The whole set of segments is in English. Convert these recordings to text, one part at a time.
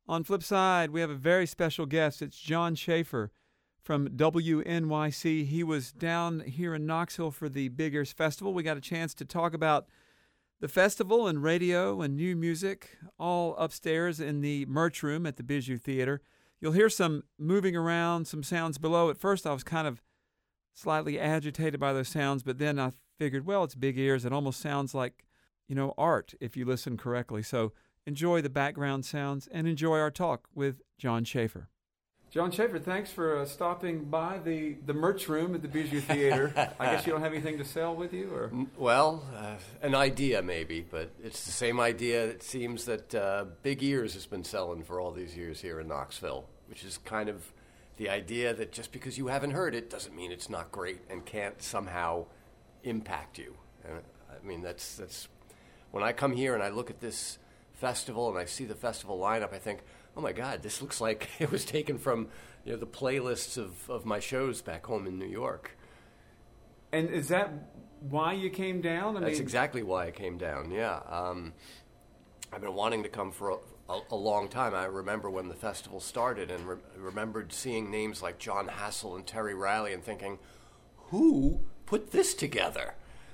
On flip side, we have a very special guest. It's John Schaefer from WNYC. He was down here in Knoxville for the Big Ears Festival. We got a chance to talk about the festival and radio and new music, all upstairs in the merch room at the Bijou Theater. You'll hear some moving around, some sounds below. At first, I was kind of slightly agitated by those sounds, but then I figured, well, it's Big Ears. It almost sounds like, art if you listen correctly. So enjoy the background sounds and enjoy our talk with John Schaefer. John Schaefer, thanks for stopping by the merch room at the Bijou Theater. I guess you don't have anything to sell with you? Or? Well, an idea maybe, but it's the same idea it seems that Big Ears has been selling for all these years here in Knoxville, which is kind of the idea that just because you haven't heard it doesn't mean it's not great and can't somehow impact you. I mean, that's when I come here and I look at this festival and I see the festival lineup, I think, oh my God, this looks like it was taken from the playlists of my shows back home in New York. And is that why you came down? That's exactly why I came down, yeah. I've been wanting to come for a long time. I remember when the festival started and remembered seeing names like John Hassel and Terry Riley and thinking, who put this together?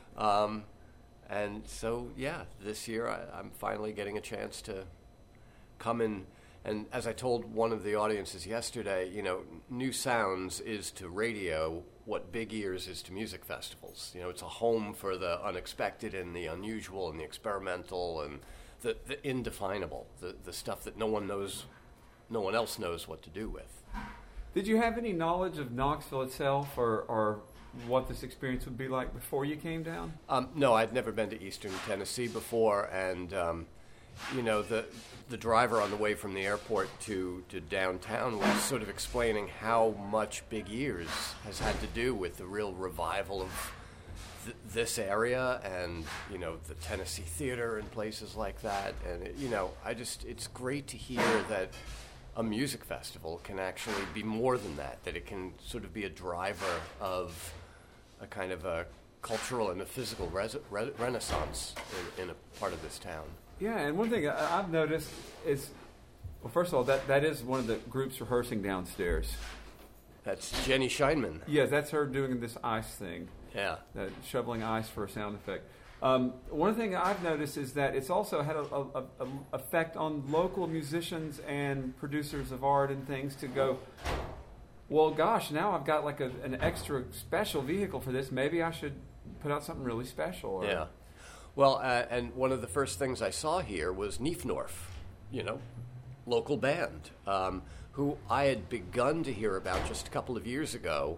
And so, yeah, this year I'm finally getting a chance to come in. And as I told one of the audiences yesterday, New Sounds is to radio what Big Ears is to music festivals. It's a home for the unexpected and the unusual and the experimental and the indefinable, the stuff that no one else knows what to do with. Did you have any knowledge of Knoxville itself or what this experience would be like before you came down? No, I'd never been to Eastern Tennessee before, and the driver on the way from the airport to downtown was sort of explaining how much Big Ears has had to do with the real revival of this area and, the Tennessee Theater and places like that. And, it's great to hear that a music festival can actually be more than that it can sort of be a driver of a kind of a cultural and a physical renaissance in a part of this town. Yeah, and one thing I've noticed is, well, first of all, that is one of the groups rehearsing downstairs. That's Jenny Scheinman. Yes, that's her doing this ice thing. Yeah. Shoveling ice for a sound effect. One thing I've noticed is that it's also had a effect on local musicians and producers of art and things to go, well, gosh, now I've got like an extra special vehicle for this. Maybe I should put out something really special. Yeah. Well, and one of the first things I saw here was Niefnorf, local band, who I had begun to hear about just a couple of years ago.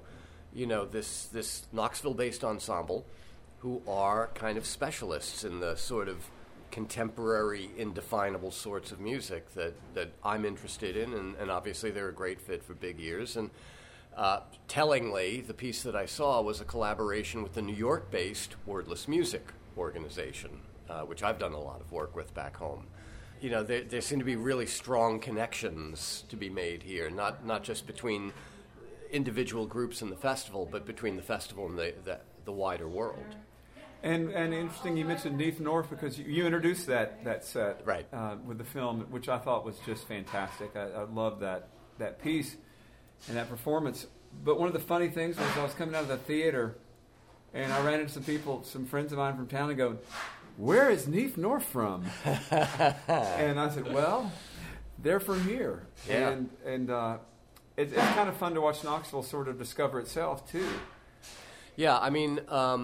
This Knoxville-based ensemble who are kind of specialists in the sort of contemporary, indefinable sorts of music that I'm interested in, and obviously they're a great fit for Big Ears. And tellingly, the piece that I saw was a collaboration with the New York-based Wordless Music organization, which I've done a lot of work with back home. There seem to be really strong connections to be made here, not just between individual groups in the festival, but between the festival and the wider world. And interesting, you mentioned Niefnorf because you introduced that set right. With the film, which I thought was just fantastic. I love that piece and that performance. But one of the funny things was I was coming out of the theater and I ran into some friends of mine from town and go, where is Niefnorf from? And I said, well, they're from here. Yeah. And it's kind of fun to watch Knoxville sort of discover itself, too. Yeah, I mean,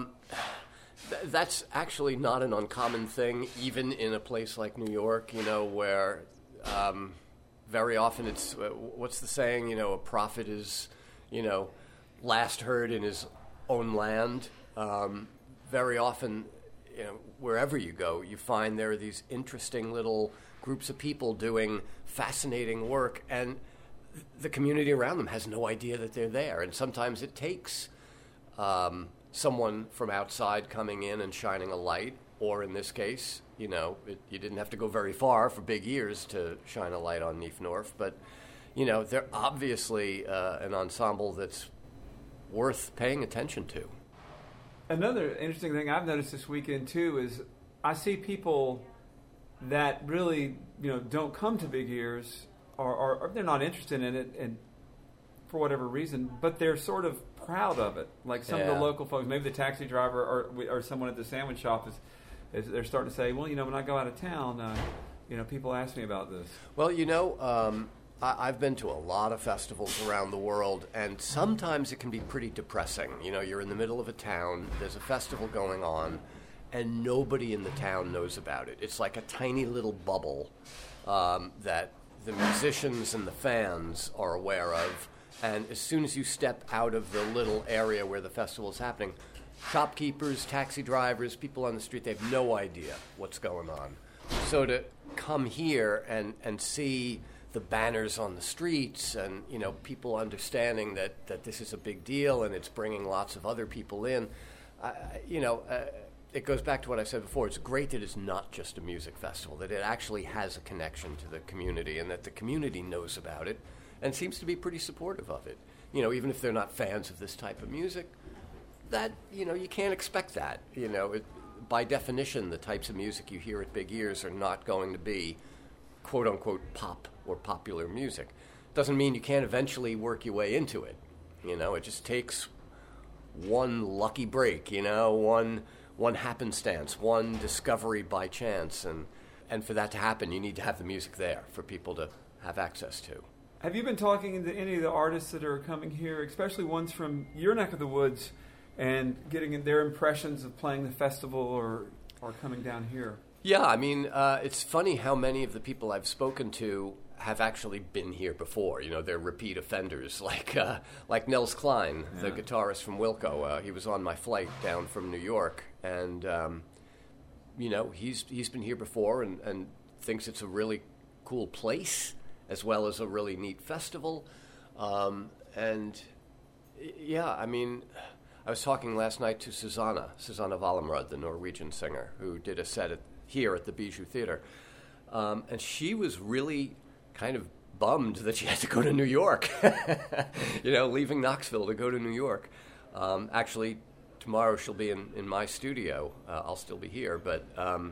that's actually not an uncommon thing, even in a place like New York, where very often it's, what's the saying, a prophet is, last heard in his own land. Very often, wherever you go, you find there are these interesting little groups of people doing fascinating work, and the community around them has no idea that they're there. And sometimes it takes someone from outside coming in and shining a light, or in this case, you didn't have to go very far for Big Ears to shine a light on Niefnorf, but, they're obviously an ensemble that's worth paying attention to. Another interesting thing I've noticed this weekend, too, is I see people that really, don't come to Big Ears are they're not interested in it, and for whatever reason, but they're sort of proud of it. Like some of the local folks, maybe the taxi driver or someone at the sandwich shop is they're starting to say, well, when I go out of town, people ask me about this. Well, I've been to a lot of festivals around the world, and sometimes it can be pretty depressing. You're in the middle of a town, there's a festival going on, and nobody in the town knows about it. It's like a tiny little bubble that the musicians and the fans are aware of, and as soon as you step out of the little area where the festival is happening, shopkeepers, taxi drivers, people on the street, they have no idea what's going on. So to come here and see the banners on the streets and, people understanding that this is a big deal and it's bringing lots of other people in, it goes back to what I said before. It's great that it's not just a music festival, that it actually has a connection to the community and that the community knows about it and seems to be pretty supportive of it. Even if they're not fans of this type of music, that, you can't expect that. By definition, the types of music you hear at Big Ears are not going to be quote-unquote pop or popular music. Doesn't mean you can't eventually work your way into it. It just takes one lucky break, one happenstance, one discovery by chance. And for that to happen, you need to have the music there for people to have access to. Have you been talking to any of the artists that are coming here, especially ones from your neck of the woods, and getting their impressions of playing the festival or coming down here? Yeah, it's funny how many of the people I've spoken to have actually been here before. They're repeat offenders, like Nels Klein, the guitarist from Wilco. He was on my flight down from New York, and he's been here before and thinks it's a really cool place as well as a really neat festival. I was talking last night to Susanna Wallenrud, the Norwegian singer, who did a set here at the Bijou Theater. And she was really kind of bummed that she had to go to New York, leaving Knoxville to go to New York. Actually, tomorrow she'll be in my studio. I'll still be here, but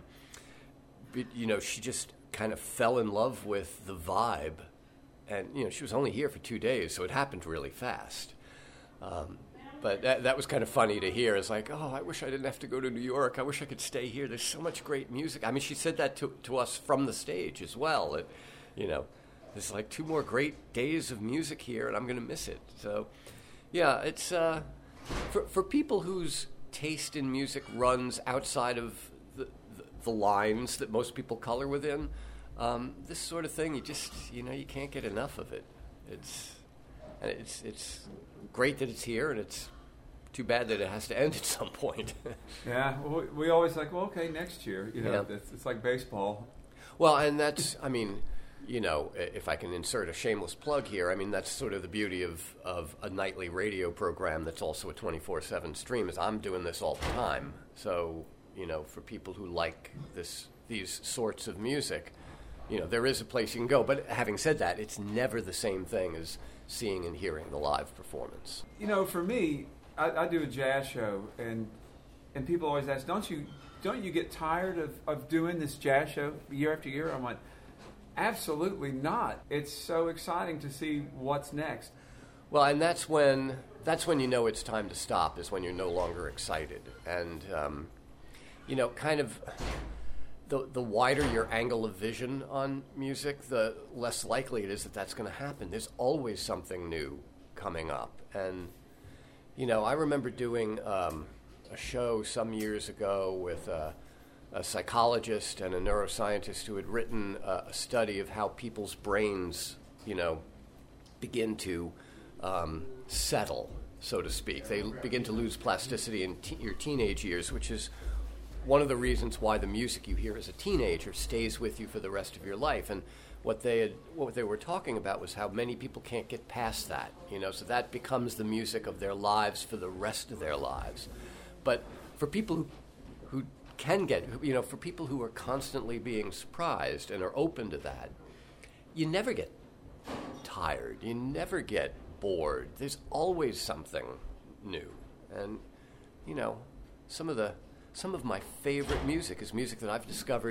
she just kind of fell in love with the vibe. And, she was only here for 2 days, so it happened really fast. But that was kind of funny to hear. It's like, I wish I didn't have to go to New York. I wish I could stay here. There's so much great music. She said that to us from the stage as well. That, there's like 2 more great days of music here, and I'm going to miss it. So, yeah, it's for people whose taste in music runs outside of the lines that most people color within. This sort of thing, you can't get enough of it. It's great that it's here, and it's too bad that it has to end at some point. Yeah, well, we always okay, next year. It's like baseball. Well, and that's, if I can insert a shameless plug here, that's sort of the beauty of a nightly radio program that's also a 24/7 stream, is I'm doing this all the time. So, for people who like these sorts of music, there is a place you can go. But having said that, it's never the same thing as seeing and hearing the live performance. For me, I do a jazz show, and people always ask, don't you get tired of doing this jazz show year after year? I'm like, absolutely not. It's so exciting to see what's next. Well, and that's when it's time to stop, is when you're no longer excited. And, kind of the wider your angle of vision on music, the less likely it is that that's going to happen. There's always something new coming up. And, I remember doing a show some years ago with a psychologist and a neuroscientist who had written a study of how people's brains, begin to settle, so to speak. They begin to lose plasticity in your teenage years, which is one of the reasons why the music you hear as a teenager stays with you for the rest of your life. And what they were talking about was how many people can't get past that, so that becomes the music of their lives for the rest of their lives. But for people who can get, for people who are constantly being surprised and are open to that, you never get tired, you never get bored. There's always something new. And, some of my favorite music is music that I've discovered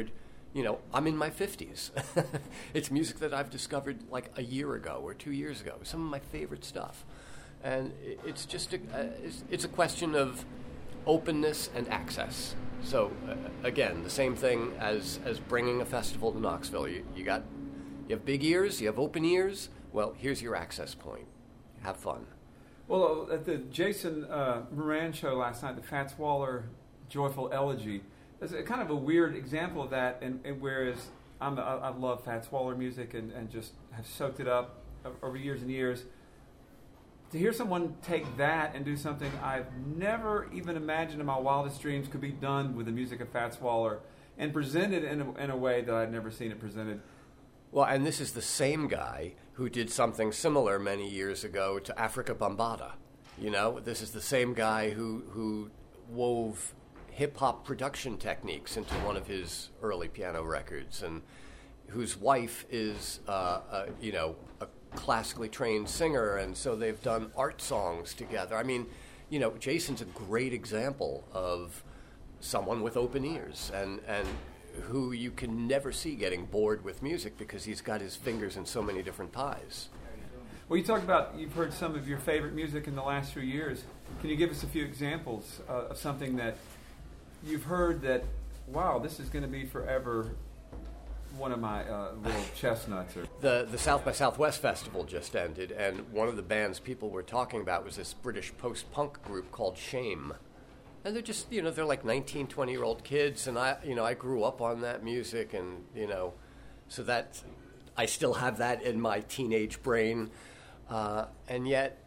I'm in my 50s. It's music that I've discovered like a year ago or 2 years ago. Some of my favorite stuff. And it's just it's a question of openness and access. So, again, the same thing as bringing a festival to Knoxville. You have big ears, you have open ears. Well, here's your access point. Have fun. Well, at the Jason Moran show last night, the Fats Waller Joyful Elegy, there's a kind of a weird example of that. And whereas I love Fats Waller music and just have soaked it up over years and years, to hear someone take that and do something I've never even imagined in my wildest dreams could be done with the music of Fats Waller and presented in a way that I'd never seen it presented. Well, and this is the same guy who did something similar many years ago to Africa Bambaataa. This is the same guy who wove hip-hop production techniques into one of his early piano records, and whose wife is, a classically trained singer, and so they've done art songs together. I mean, Jason's a great example of someone with open ears and who you can never see getting bored with music because he's got his fingers in so many different pies. Well, you talked about you've heard some of your favorite music in the last few years. Can you give us a few examples of something that you've heard that, wow, this is going to be forever one of my little chestnuts? The South by Southwest Festival just ended, and one of the bands people were talking about was this British post-punk group called Shame. And they're just, they're like 19, 20-year-old kids, and I grew up on that music, and, so that I still have that in my teenage brain. And yet,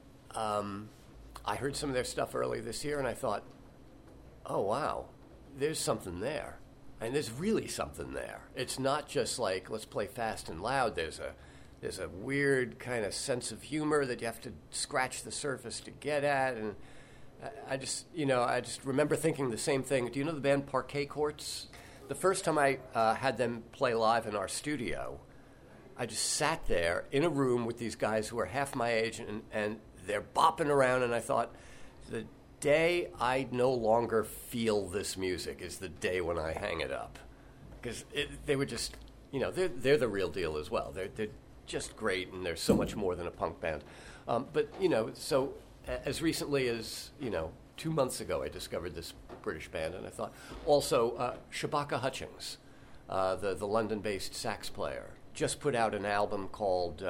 I heard some of their stuff early this year, and I thought, oh, wow, there's something there. And there's really something there. It's not just like, let's play fast and loud. There's a weird kind of sense of humor that you have to scratch the surface to get at. And I just remember thinking the same thing. Do you know the band Parquet Courts? The first time I had them play live in our studio, I just sat there in a room with these guys who are half my age, and they're bopping around, and I thought, the day I no longer feel this music is the day when I hang it up, because they were just, they're the real deal as well. They're just great, and they're so much more than a punk band. But so as recently as 2 months ago, I discovered this British band, and I thought also Shabaka Hutchings, the London-based sax player, just put out an album called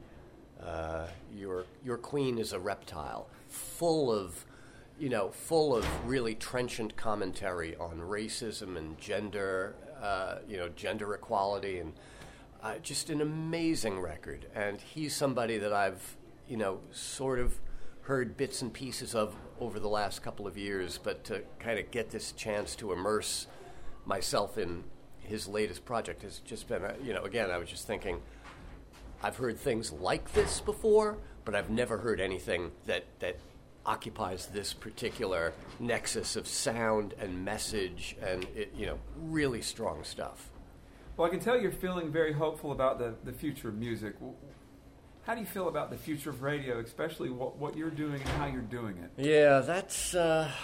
Your Queen is a Reptile, full of really trenchant commentary on racism and gender, gender equality, and just an amazing record. And he's somebody that I've, sort of heard bits and pieces of over the last couple of years, but to kind of get this chance to immerse myself in his latest project has just been, again, I was just thinking, I've heard things like this before, but I've never heard anything that occupies this particular nexus of sound and message, and really strong stuff. Well, I can tell you're feeling very hopeful about the future of music. How do you feel about the future of radio, especially what you're doing and how you're doing it? Yeah, that's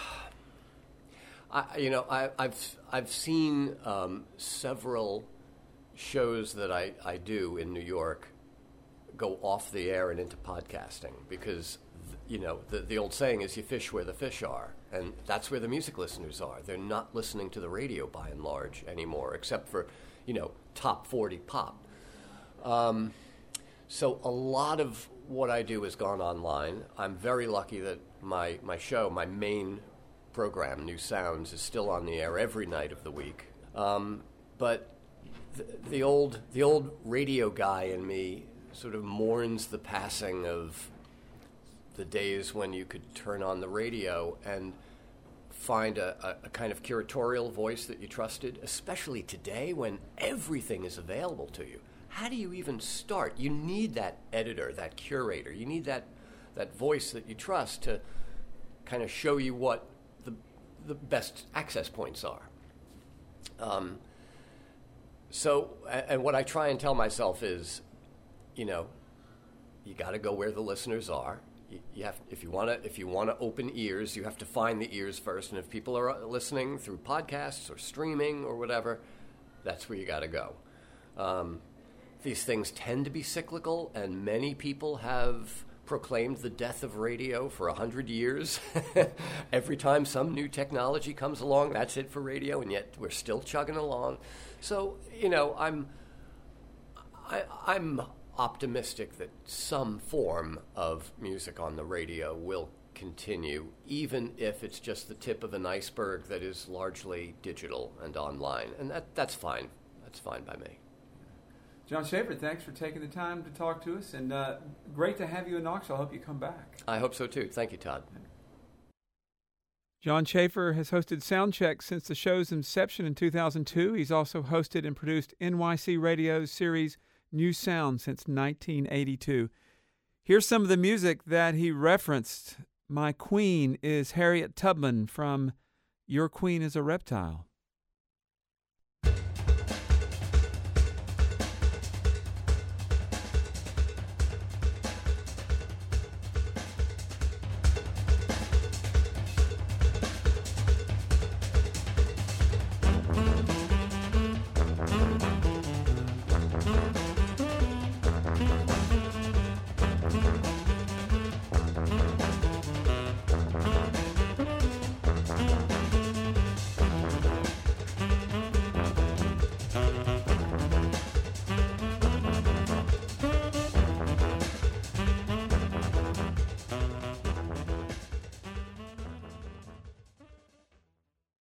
I've seen several shows that I do in New York go off the air and into podcasting because the old saying is you fish where the fish are, and that's where the music listeners are. They're not listening to the radio by and large anymore, except for top 40 pop. So a lot of what I do has gone online. I'm very lucky that my show, my main program, New Sounds, is still on the air every night of the week. But the old radio guy in me sort of mourns the passing of the days when you could turn on the radio and find a kind of curatorial voice that you trusted, especially today when everything is available to you. How do you even start? You need that editor, that curator. You need that voice that you trust to kind of show you what the best access points are. And what I try and tell myself is, you got to go where the listeners are. You have, if you want to open ears, you have to find the ears first. And if people are listening through podcasts or streaming or whatever, that's where you got to go. These things tend to be cyclical, and many people have proclaimed the death of radio for 100 years. Every time some new technology comes along, that's it for radio, and yet we're still chugging along. So, I'm optimistic that some form of music on the radio will continue, even if it's just the tip of an iceberg that is largely digital and online. And that's fine. That's fine by me. John Schaefer, thanks for taking the time to talk to us, and great to have you in Knoxville. I hope you come back. I hope so, too. Thank you, Todd. John Schaefer has hosted Soundcheck since the show's inception in 2002. He's also hosted and produced NYC Radio's series New Sound since 1982. Here's some of the music that he referenced. My Queen is Harriet Tubman from Your Queen is a Reptile.